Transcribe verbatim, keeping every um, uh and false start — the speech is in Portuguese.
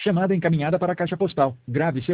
Chamada encaminhada para a caixa postal. Grave seu